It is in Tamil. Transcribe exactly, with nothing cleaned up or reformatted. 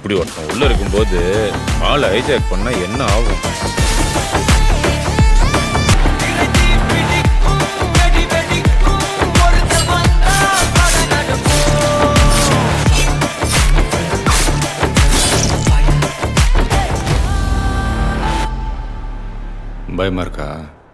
இப்படி ஒருத்தன் உள்ள இருக்கும்போது ஆள் ஹைஜாக் பண்ணா என்ன ஆகும்? பயமா இருக்கா?